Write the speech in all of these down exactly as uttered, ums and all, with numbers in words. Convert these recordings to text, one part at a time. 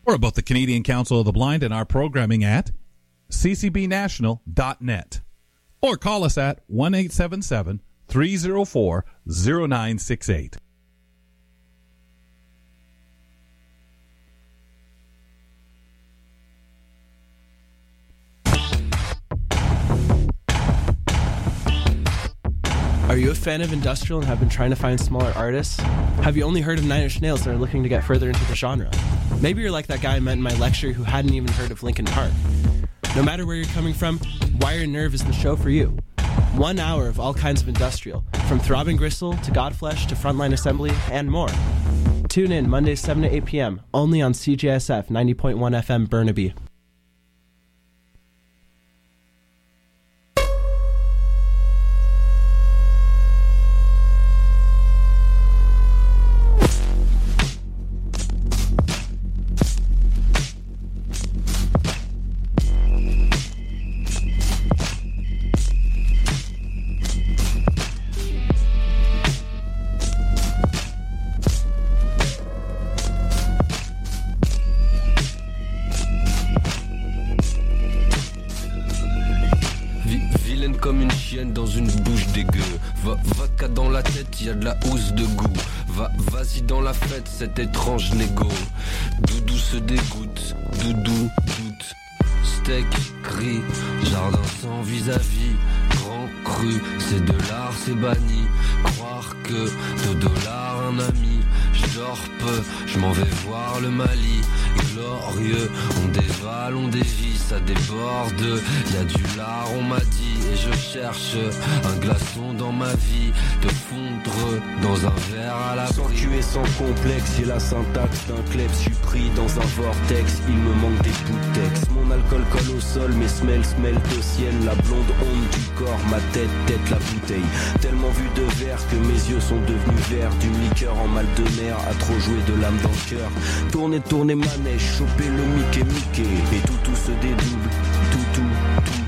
or about the Canadian Council of the Blind and our programming at c c b national dot net. Or call us at one eight seven seven, three zero four, zero nine six eight. Are you a fan of industrial and have been trying to find smaller artists? Have you only heard of Nine Inch Nails and are looking to get further into the genre? Maybe you're like that guy I met in my lecture who hadn't even heard of Linkin Park. No matter where you're coming from, Wire and Nerve is the show for you. One hour of all kinds of industrial, from Throbbing Gristle to Godflesh to Frontline Assembly and more. Tune in Mondays seven to eight p.m. only on C J S F ninety point one F M Burnaby. Dans une bouche dégueu, va, va dans la tête, y a de la housse de goût. Va, vas-y dans la fête, cet étrange négo. Doudou se dégoûte, doudou doute. Steak, gris, jardin sans vis-à-vis. Grand cru, c'est de l'art, c'est banni. Croire que deux dollars un ami. J'dors peu, j'm'en vais voir le Mali. Glorieux, on dévale, on dévie, ça déborde. Y'a du lard, on m'a dit, et je cherche un glaçon dans ma vie. De fondre dans un verre à la sans cul et sans complexe, j'ai la syntaxe d'un klebs. J'suis pris dans un vortex, il me manque des bouts de texte. Mon alcool colle au sol, mes semelles smellent au ciel. La blonde onde du corps, ma tête, tête la bouteille. Tellement vu de verre que mes yeux sont devenus verts. D'une liqueur en mal de mer, à trop jouer de l'âme dans le cœur. Tourner, tourner manège, choper le Mickey Mickey. Et tout, tout se dédouble, tout, tout, tout.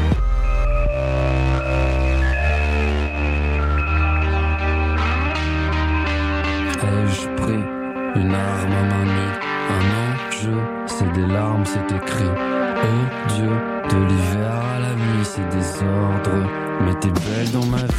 Ai-je pris une arme à main nue? Un enjeu, c'est des larmes, c'est écrit. Oh Dieu, de l'hiver à la nuit, c'est désordre. Mais t'es belle dans ma vie.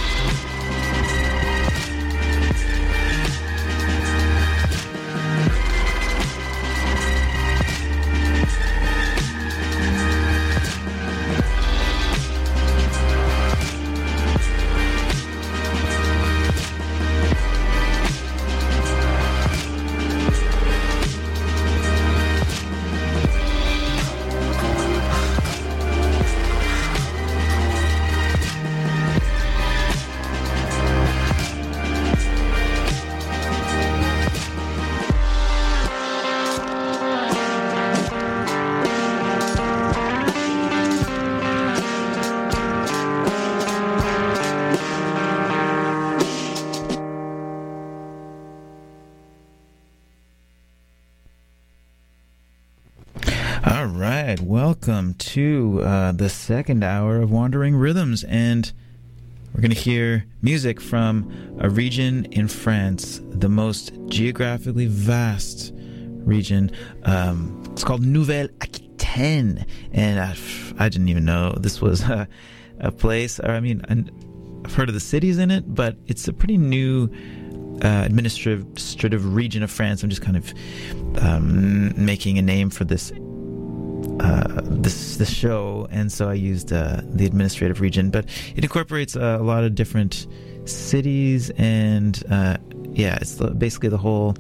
Welcome to uh, the second hour of Wandering Rhythms, and we're going to hear music from a region in France, the most geographically vast region. Um, it's called Nouvelle-Aquitaine, and I, I didn't even know this was a, a place. Or, I mean, I've heard of the cities in it, but it's a pretty new uh, administrative region of France. I'm just kind of um, making a name for this Uh, this this show, and so I used uh, the administrative region, but it incorporates uh, a lot of different cities, and uh, yeah, it's the, basically the whole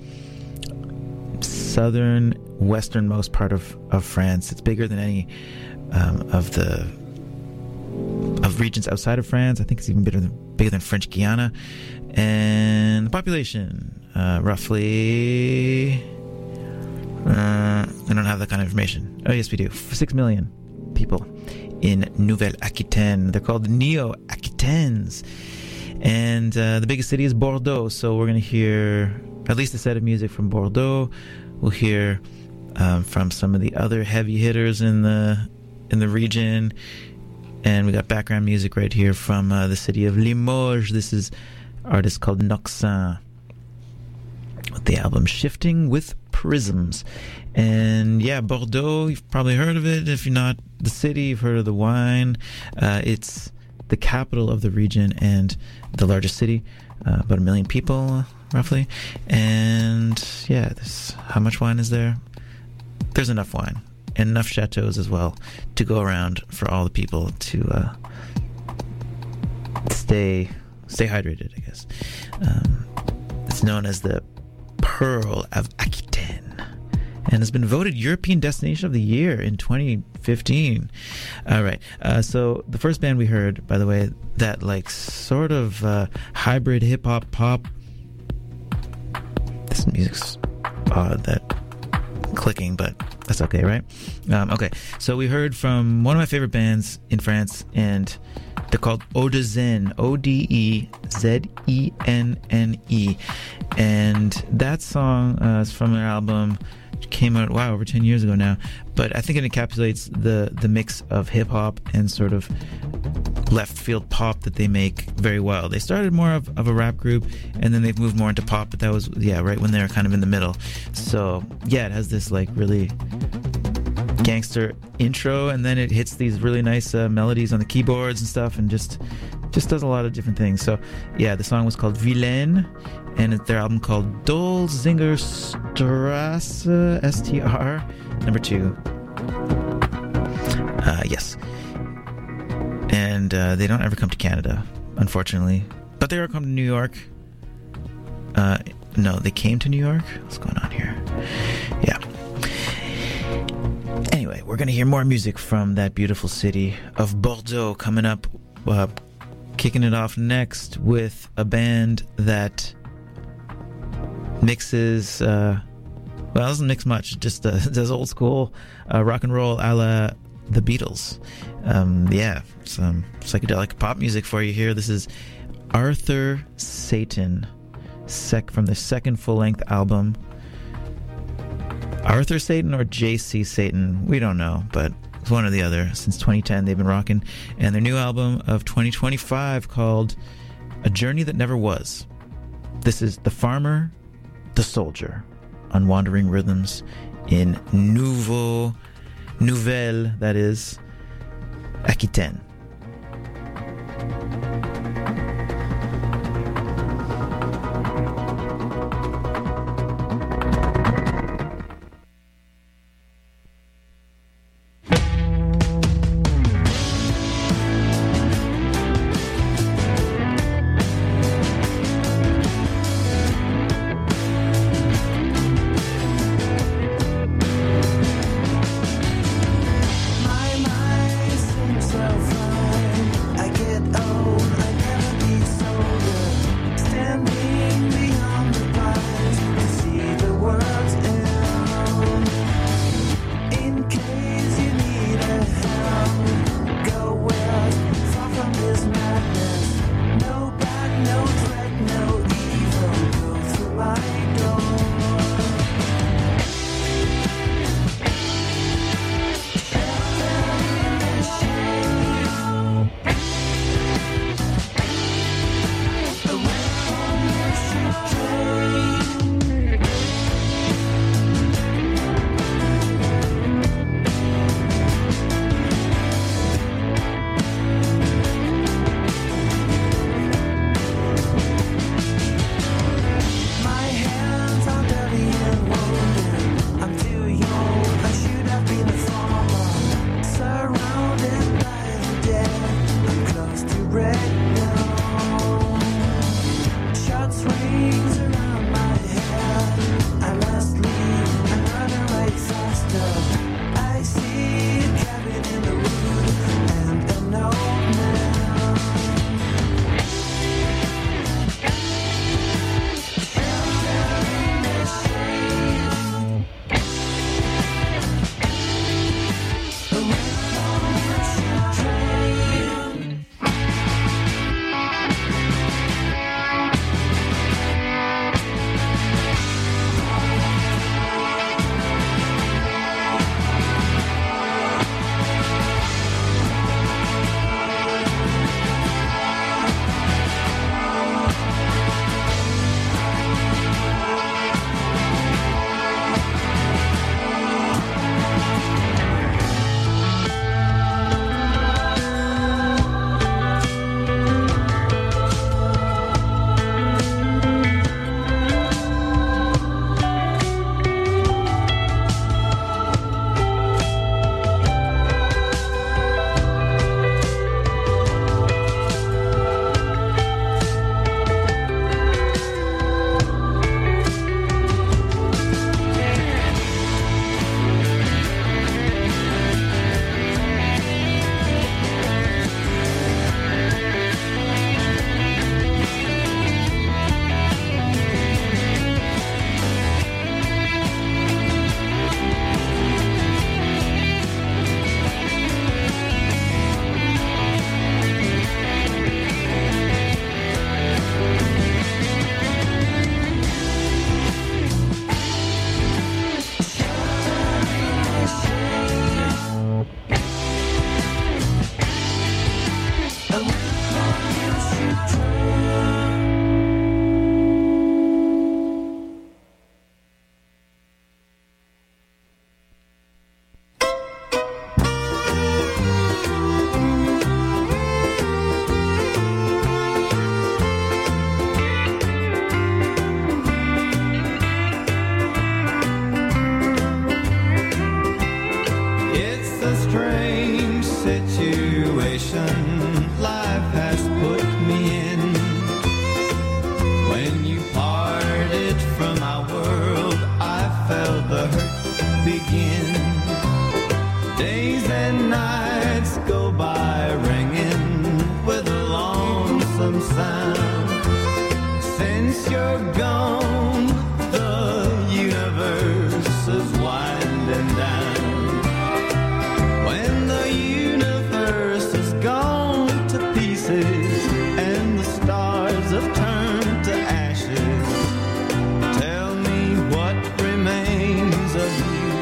southern westernmost part of, of France. It's bigger than any um, of the of regions outside of France. I think it's even bigger than bigger than French Guiana, and the population uh, roughly. Uh, I don't have that kind of information. Oh, yes, we do. Six million people in Nouvelle-Aquitaine. They're called Neo-Aquitaines. And uh, the biggest city is Bordeaux. So we're going to hear at least a set of music from Bordeaux. We'll hear um, from some of the other heavy hitters in the in the region. And we got background music right here from uh, the city of Limoges. This is an artist called Noxin. with the album Shifting with Prisms. And yeah, Bordeaux, you've probably heard of it. If you're not the city, you've heard of the wine. Uh, it's the capital of the region and the largest city, uh, about a million people roughly. And yeah, this, how much wine is there? There's enough wine and enough chateaus as well to go around for all the people to uh, stay stay hydrated, I guess. Um, it's known as the Pearl of Aquitaine and has been voted European Destination of the Year in twenty fifteen. All right. Uh, so the first band we heard, by the way, that like sort of uh, hybrid hip hop pop. This music's odd, that clicking, but that's okay, right? Um, okay. So we heard from one of my favorite bands in France, and they're called Eau de Zen, O D E Z E N N E. And that song uh, is from their album, which came out, wow, over ten years ago now. But I think it encapsulates the, the mix of hip-hop and sort of left-field pop that they make very well. They started more of, of a rap group, and then they've moved more into pop, but that was, yeah, right when they were kind of in the middle. So, yeah, it has this, like, really gangster intro, and then it hits these really nice uh, melodies on the keyboards and stuff, and just just does a lot of different things. So yeah, the song was called Vilaine, and it's their album called Dolzinger Strasse, S T R number two. Uh, yes, and uh, they don't ever come to Canada, unfortunately, but they are come to New York. Uh, no, they came to New York. What's going on here? Yeah. Anyway, we're going to hear more music from that beautiful city of Bordeaux coming up. Uh, kicking it off next with a band that mixes, uh, well, doesn't mix much, just uh, does old school uh, rock and roll a la the Beatles. Um, yeah, some psychedelic pop music for you here. This is Arthur Satan, sec from the second full-length album. Arthur Satan or J C Satan, we don't know, but it's one or the other. Since twenty ten, they've been rocking. And their new album of twenty twenty-five called A Journey That Never Was. This is The Farmer, The Soldier on Wandering Rhythms in Nouveau, Nouvelle, that is, Aquitaine. My mind seems so fine. I get old. sound. Since you're gone, the universe is winding down. When the universe has gone to pieces and the stars have turned to ashes, tell me what remains of you.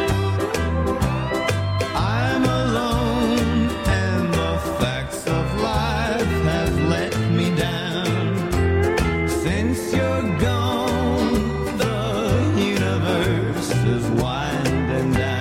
I'm alone and the facts of life have let me down. Since you're gone, the universe is winding down.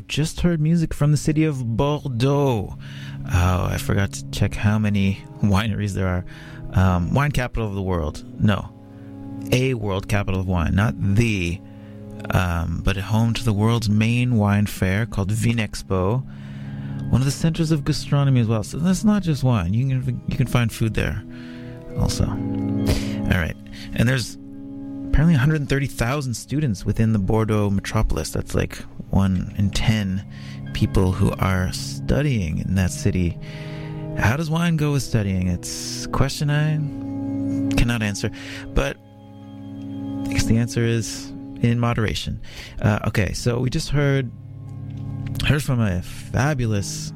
just heard music from the city of Bordeaux. Oh, I forgot to check how many wineries there are. Um, wine capital of the world. No. A world capital of wine, not the, um, but home to the world's main wine fair called Vinexpo. One of the centers of gastronomy as well. So that's not just wine. You can you can find food there also. All right. And there's apparently one hundred thirty thousand students within the Bordeaux metropolis. That's like one in ten people who are studying in that city. How does wine go with studying? It's a question I cannot answer. But I guess the answer is in moderation. Uh, okay, so we just heard heard from a fabulous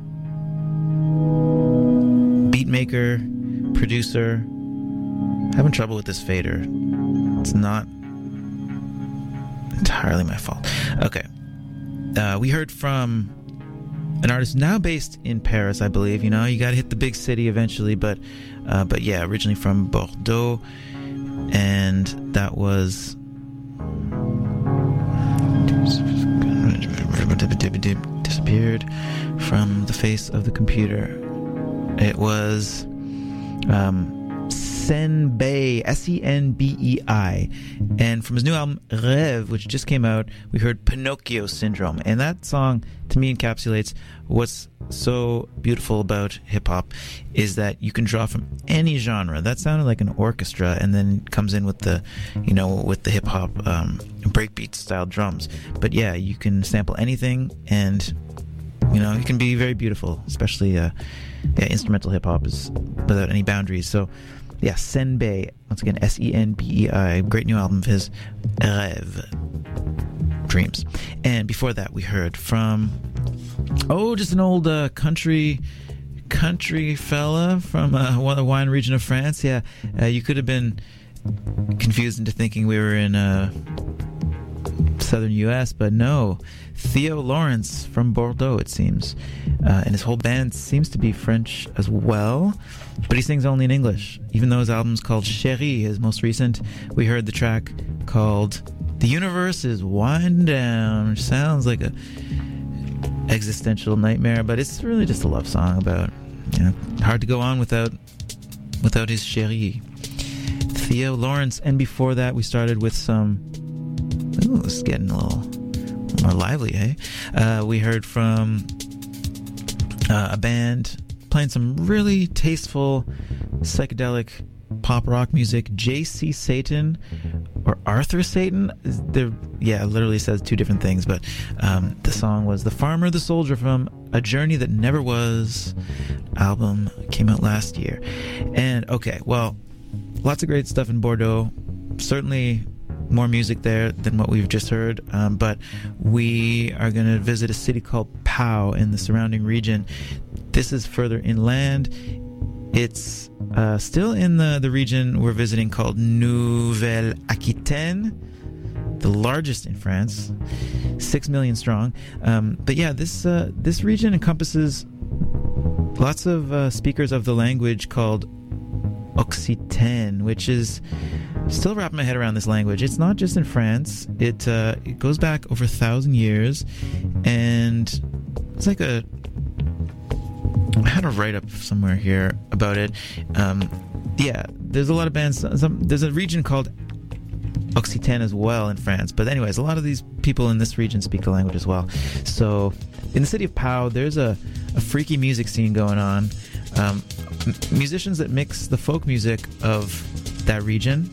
beat maker, producer. Having trouble with this fader. It's not entirely my fault. Okay. Uh, we heard from an artist now based in Paris, I believe. You know, you got to hit the big city eventually, but uh, but yeah, originally from Bordeaux, and that was disappeared from the face of the computer. It was um, Senbei, S E N B E I. And from his new album, Rêve, which just came out, we heard Pinocchio Syndrome. And that song, to me, encapsulates what's so beautiful about hip-hop, is that you can draw from any genre. That sounded like an orchestra, and then comes in with the, you know, with the hip-hop um, breakbeat-style drums. But yeah, you can sample anything, and, you know, it can be very beautiful, especially uh, yeah, instrumental hip-hop is without any boundaries. So, yeah, Senbei, once again, S E N B E I, great new album of his, Rêve, Dreams. And before that, we heard from, oh, just an old uh, country country fella from uh, one the wine region of France. Yeah, uh, you could have been confused into thinking we were in uh, southern U S, but no. Theo Lawrence from Bordeaux, it seems. Uh, and his whole band seems to be French as well, but he sings only in English. Even though his album's called Chérie, his most recent, we heard the track called The Universe is Winding Down, which sounds like a existential nightmare, but it's really just a love song about, you know, hard to go on without without his Chérie. Theo Lawrence. And before that, we started with some, ooh, this is getting a little more lively, hey? Uh, we heard from uh, a band playing some really tasteful psychedelic pop rock music, J C Satan or Arthur Satan. They're, yeah, it literally says two different things, but um, the song was The Farmer, the Soldier from A Journey That Never Was. Album came out last year. And okay, well, lots of great stuff in Bordeaux. Certainly more music there than what we've just heard, um, but we are going to visit a city called Pau in the surrounding region. This is further inland. It's uh, still in the, the region we're visiting called Nouvelle-Aquitaine, the largest in France, six million strong. Um, but yeah, this uh, this region encompasses lots of uh, speakers of the language called Occitan, which is still wrapping my head around this language. It's not just in France. It uh, it goes back over a thousand years, and it's like a. I had a write-up somewhere here about it. Um, yeah, there's a lot of bands. Some, there's a region called Occitan as well in France. But anyways, a lot of these people in this region speak the language as well. So in the city of Pau, there's a, a freaky music scene going on. Um, m- musicians that mix the folk music of that region.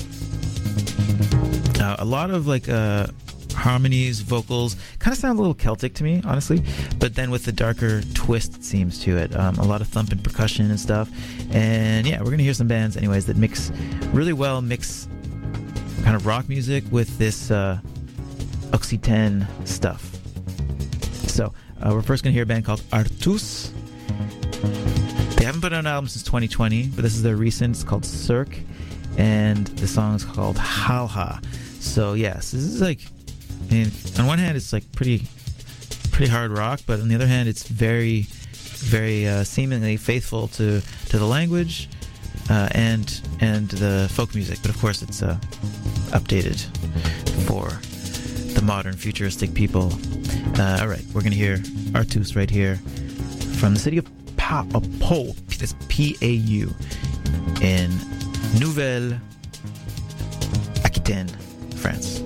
Uh, a lot of like uh, harmonies, vocals, kind of sound a little Celtic to me, honestly, but then with the darker twist, it seems, to it. Um, a lot of thumping percussion and stuff. And yeah, we're going to hear some bands, anyways, that mix really well, mix kind of rock music with this uh, Occitan stuff. So uh, we're first going to hear a band called Artus. They haven't put out an album since twenty twenty, but this is their recent. It's called Cirque, and the song is called Halha. So yes, this is like, I mean, on one hand, it's like pretty, pretty hard rock, but on the other hand, it's very, very uh, seemingly faithful to, to the language uh, and and the folk music. But of course, it's uh, updated for the modern futuristic people. Uh, all right, we're going to hear Artus right here from the city of Pa- uh, Pau, that's P A U, in Nouvelle-Aquitaine, France.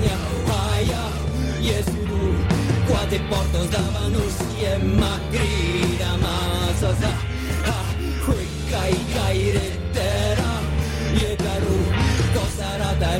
Quate portos davanus e magri